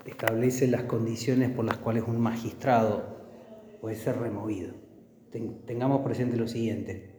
establece las condiciones por las cuales un magistrado puede ser removido. Tengamos presente lo siguiente: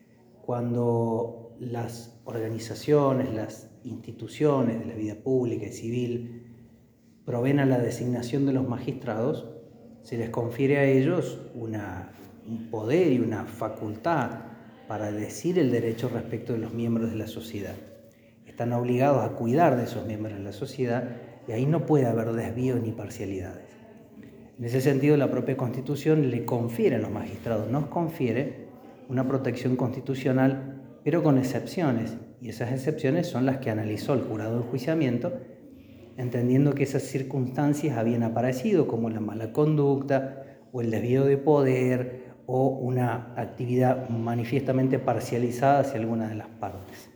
cuando las organizaciones, las instituciones de la vida pública y civil proveen a la designación de los magistrados, se les confiere a ellos un poder y una facultad para decir el derecho respecto de los miembros de la sociedad. Están obligados a cuidar de esos miembros de la sociedad y ahí no puede haber desvíos ni parcialidades. En ese sentido, la propia Constitución le confiere a los magistrados, nos confiere una protección constitucional, pero con excepciones, y esas excepciones son las que analizó el jurado de enjuiciamiento, entendiendo que esas circunstancias habían aparecido, como la mala conducta o el desvío de poder o una actividad manifiestamente parcializada hacia alguna de las partes.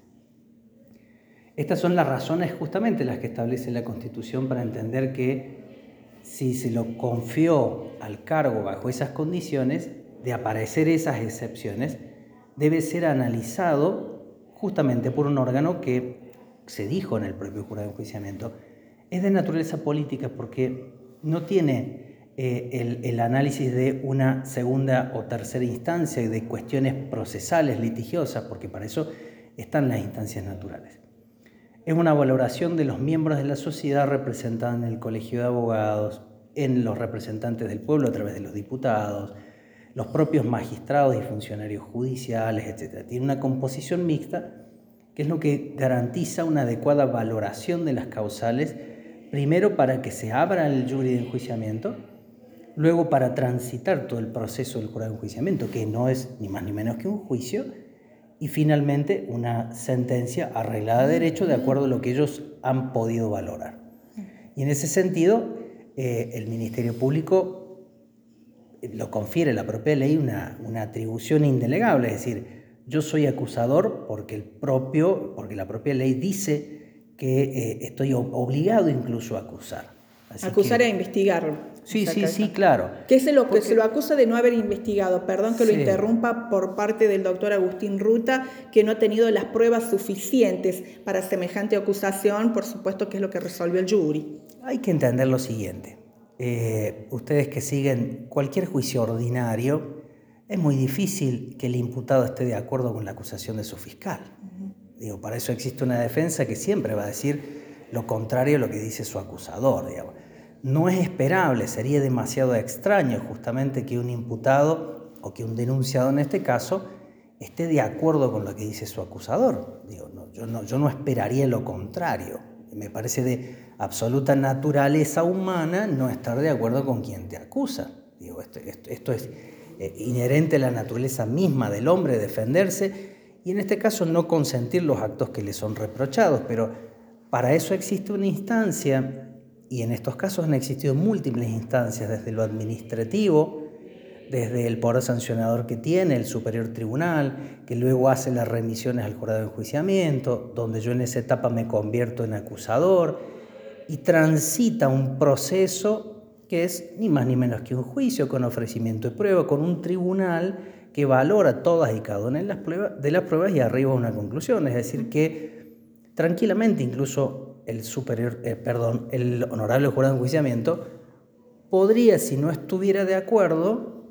Estas son las razones justamente las que establece la Constitución para entender que si se lo confió al cargo bajo esas condiciones, de aparecer esas excepciones, debe ser analizado justamente por un órgano que se dijo en el propio jurado de enjuiciamiento es de naturaleza política, porque no tiene el análisis de una segunda o tercera instancia de cuestiones procesales, litigiosas, porque para eso están las instancias naturales. Es una valoración de los miembros de la sociedad representada en el colegio de abogados, en los representantes del pueblo a través de los diputados, los propios magistrados y funcionarios judiciales, etc. Tiene una composición mixta, que es lo que garantiza una adecuada valoración de las causales, primero para que se abra el jury de enjuiciamiento, luego para transitar todo el proceso del jurado de enjuiciamiento, que no es ni más ni menos que un juicio, y finalmente una sentencia arreglada de derecho de acuerdo a lo que ellos han podido valorar. Y en ese sentido, el Ministerio Público lo confiere la propia ley una atribución indelegable, es decir, yo soy acusador porque la propia ley dice que estoy obligado incluso a acusar. Acusar e investigar. Sí, claro. ¿Qué es lo que se lo acusa de no haber investigado? Perdón que lo interrumpa, por parte del doctor Agustín Ruta, que no ha tenido las pruebas suficientes para semejante acusación, por supuesto que es lo que resolvió el jury. Hay que entender lo siguiente. Ustedes que siguen cualquier juicio ordinario, es muy difícil que el imputado esté de acuerdo con la acusación de su fiscal. Para eso existe una defensa que siempre va a decir lo contrario a lo que dice su acusador. No es esperable, sería demasiado extraño justamente que un imputado o que un denunciado en este caso esté de acuerdo con lo que dice su acusador. Yo no esperaría lo contrario. Me parece de absoluta naturaleza humana no estar de acuerdo con quien te acusa. Esto es inherente a la naturaleza misma del hombre, defenderse, y en este caso no consentir los actos que le son reprochados, pero para eso existe una instancia, y en estos casos han existido múltiples instancias, desde lo administrativo, desde el poder sancionador que tiene el superior tribunal, que luego hace las remisiones al jurado de enjuiciamiento, donde yo en esa etapa me convierto en acusador, y transita un proceso que es ni más ni menos que un juicio con ofrecimiento de prueba, con un tribunal que valora todas y cada una de las pruebas y arriba a una conclusión. Es decir, que tranquilamente incluso el honorable jurado de enjuiciamiento podría, si no estuviera de acuerdo,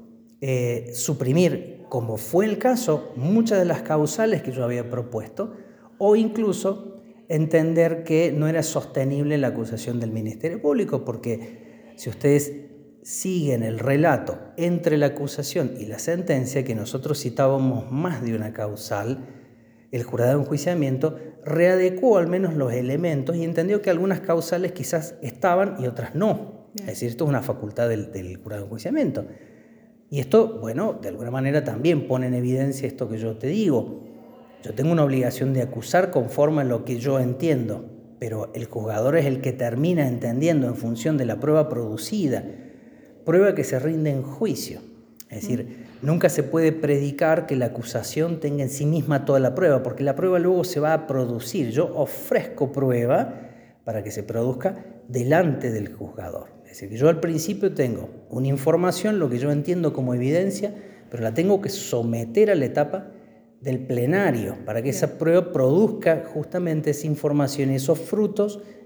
suprimir, como fue el caso, muchas de las causales que yo había propuesto, o incluso entender que no era sostenible la acusación del Ministerio Público, porque si ustedes siguen el relato entre la acusación y la sentencia, que nosotros citábamos más de una causal, el jurado de enjuiciamiento readecuó al menos los elementos y entendió que algunas causales quizás estaban y otras no. Es decir, esto es una facultad del jurado de enjuiciamiento. Y esto, de alguna manera también pone en evidencia esto que yo te digo. Yo tengo una obligación de acusar conforme a lo que yo entiendo, pero el juzgador es el que termina entendiendo en función de la prueba producida, prueba que se rinde en juicio. Es decir, nunca se puede predicar que la acusación tenga en sí misma toda la prueba, porque la prueba luego se va a producir. Yo ofrezco prueba para que se produzca delante del juzgador. Es decir, que yo al principio tengo una información, lo que yo entiendo como evidencia, pero la tengo que someter a la etapa del plenario para que esa prueba produzca justamente esa información y esos frutos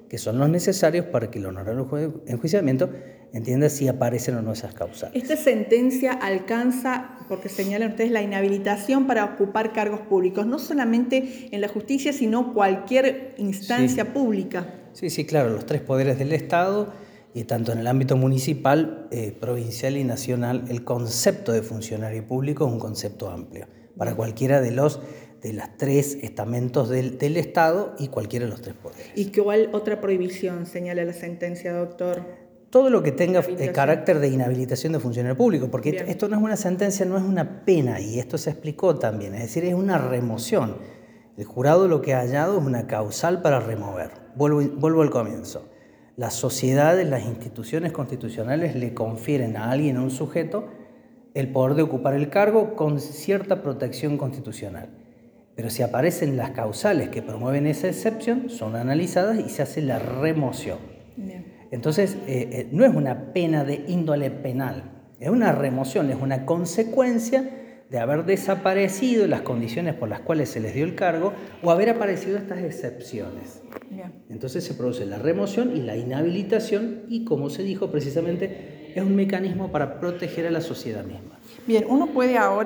que son los necesarios para que el honorable enjuiciamiento entienda si aparecen o no esas causales. Esta sentencia alcanza, porque señalan ustedes, la inhabilitación para ocupar cargos públicos, no solamente en la justicia, sino cualquier instancia pública. Sí, claro, los 3 poderes del Estado, y tanto en el ámbito municipal, provincial y nacional, el concepto de funcionario público es un concepto amplio, para cualquiera de los 3 estamentos del Estado y cualquiera de los 3 poderes. ¿Y cuál otra prohibición señala la sentencia, doctor? Todo lo que tenga carácter de inhabilitación de funcionario público, porque esto no es una sentencia, no es una pena, y esto se explicó también, es decir, es una remoción. El jurado lo que ha hallado es una causal para remover. Vuelvo al comienzo. Las sociedades, las instituciones constitucionales le confieren a alguien, a un sujeto, el poder de ocupar el cargo con cierta protección constitucional. Pero si aparecen las causales que promueven esa excepción, son analizadas y se hace la remoción. Entonces, no es una pena de índole penal, es una remoción, es una consecuencia de haber desaparecido las condiciones por las cuales se les dio el cargo o haber aparecido estas excepciones. Entonces se produce la remoción y la inhabilitación y, como se dijo precisamente, es un mecanismo para proteger a la sociedad misma. Bien, uno puede ahora